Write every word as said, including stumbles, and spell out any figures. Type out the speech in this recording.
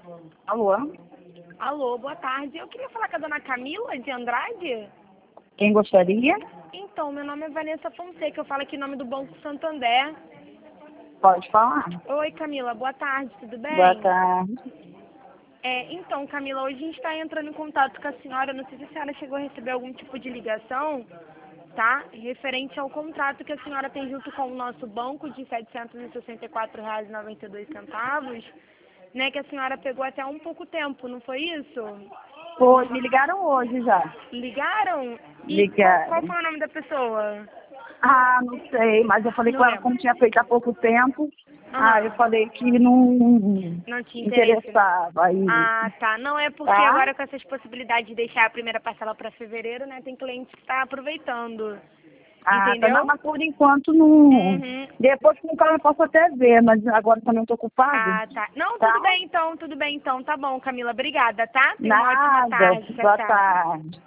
Alô? Alô, boa tarde. Eu queria falar com a dona Camila de Andrade. Quem gostaria? Então, meu nome é Vanessa Fonseca, eu falo aqui em nome do Banco Santander. Pode falar. Oi, Camila, boa tarde, tudo bem? Boa tarde. É, então, Camila, hoje a gente está entrando em contato com a senhora, não sei se a senhora chegou a receber algum tipo de ligação, tá? Referente ao contrato que a senhora tem junto com o nosso banco de setecentos e sessenta e quatro reais e noventa e dois centavos, né, que a senhora pegou até há um pouco tempo, não foi isso? Foi, me ligaram hoje já. Ligaram? E qual, qual Ligaram. foi o nome da pessoa? Ah, não sei, mas eu falei Não com ela lembro. como tinha feito há pouco tempo. Ah, eu Aham. falei que não Não tinha interesse. interessava aí. Ah, tá. Não é porque Tá? agora com essas possibilidades de deixar a primeira parcela para fevereiro, né, tem cliente que está aproveitando. Ah, tá. Entendeu? Não, mas por enquanto não. Uhum. Depois com calma eu posso até ver, mas agora também estou ocupado. Ah, tá. Não, Tá? tudo bem então, tudo bem então. Tá bom, Camila. Obrigada, tá? Tenha uma ótima Nada. tarde. Tchau, Boa tchau. tarde.